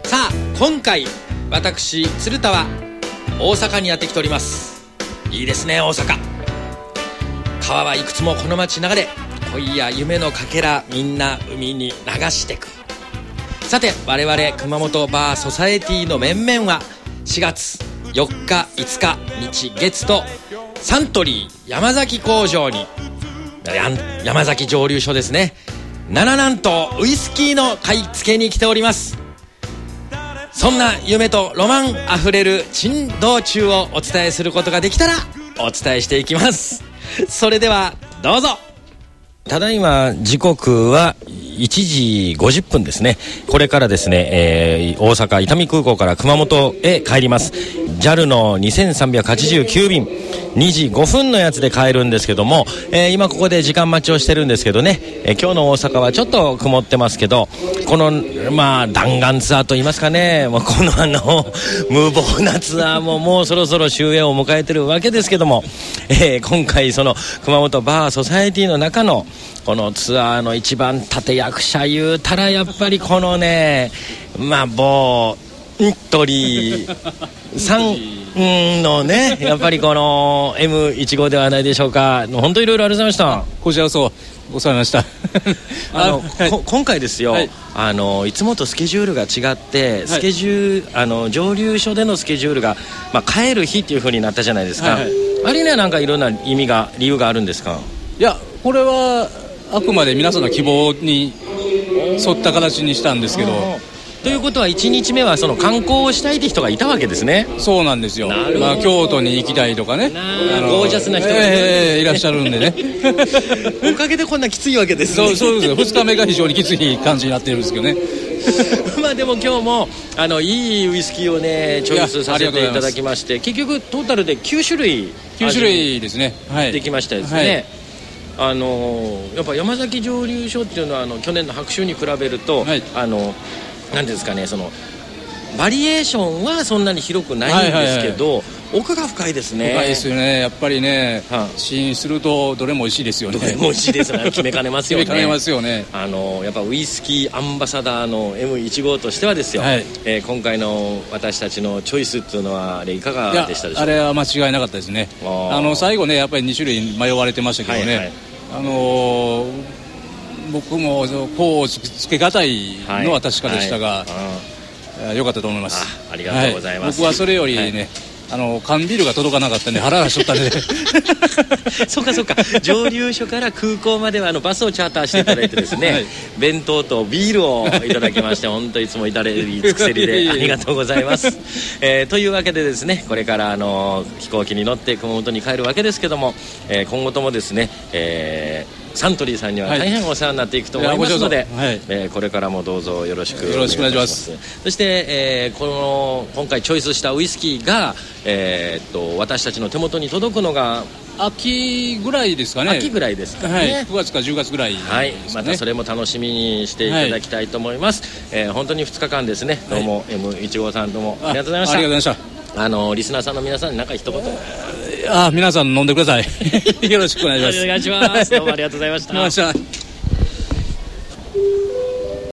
さあ今回私鶴田は大阪にやってきております。いいですね大阪。川はいくつもこの街流れ、恋や夢のかけらみんな海に流してく。さて我々熊本バーソサエティの面々は4月4日5日日月とサントリー山崎工場に山崎蒸留所ですね、七南東ウイスキーの買い付けに来ております。そんな夢とロマンあふれる珍道中をお伝えすることができたらお伝えしていきます。それではどうぞ。ただいま時刻は1時50分ですね。これからですね、大阪伊丹空港から熊本へ帰ります。 JAL の2389便2時5分のやつで帰るんですけども、今ここで時間待ちをしてるんですけどね、今日の大阪はちょっと曇ってますけど、この弾丸ツアーといいますかね、この無謀なツアーももうそろそろ終焉を迎えてるわけですけども、今回その熊本バーソサエティの中のこのツアーの一番立役者言うたらやっぱりこのね、某鳥さんのね、やっぱりこの M15 ではないでしょうか。本当いろいろありがとうございました。 こちらこそお世話になりました今回ですよ、はい、いつもとスケジュールが違って、スケジュール、蒸留所でのスケジュールが、帰る日っていう風になったじゃないですか、あれにはなんかいろんな理由があるんですか？ いや、これはあくまで皆さんの希望に沿った形にしたんですけど、 ということは1日目はその観光をしたいって人がいたわけですね。 そうなんですよ。京都に行きたいとかね、 ゴージャスな人がいらっしゃるんでねおかげでこんなきついわけですね。 そうですよ。2日目が非常にきつい感じになってるんですけどねでも今日もいいウイスキーをねチョイスさせていただきまして、結局トータルで9種類ですね、 できましたですね、やっぱ山崎蒸留所っていうのは去年の白州に比べると、なんですかね、そのバリエーションはそんなに広くないんですけど、奥が深いですね。 深いですよね。やっぱりね、試飲するとどれも美味しいですよね。 どれも美味しいですね。決めかねますよね。 決めかねますよね。 やっぱウイスキーアンバサダーの M15 としてはですよ、今回の私たちのチョイスっていうのはあれいかがでしたでしょうか？ あれは間違いなかったですね。最後ね、やっぱり2種類迷われてましたけどね、僕もこうつけがたいのは確かでしたが、良かったと思います。 ありがとうございます。 僕はそれよりね、缶ビールが届かなかったんで腹がしょったんでそうか蒸留所から空港まではバスをチャーターしていただいてですね、弁当とビールをいただきまして本当いつも至れり尽くせりでありがとうございますというわけでですね、これから飛行機に乗って熊本に帰るわけですけども、今後ともですね、サントリーさんには大変お世話になっていくと思いますので、これからもどうぞよろしくお願いします。そして、今回チョイスしたウイスキーが、私たちの手元に届くのが秋ぐらいですかね。 秋ぐらいですかね、 9月か10月ぐらいですね。 またそれも楽しみにしていただきたいと思います。本当に2日間ですね、どうも M15 さんどうもありがとうございました。 ありがとうございました。 リスナーさんの皆さんに何か一言皆さん飲んでくださいよろしくお願いします。 お願いします。どうもありがとうございました。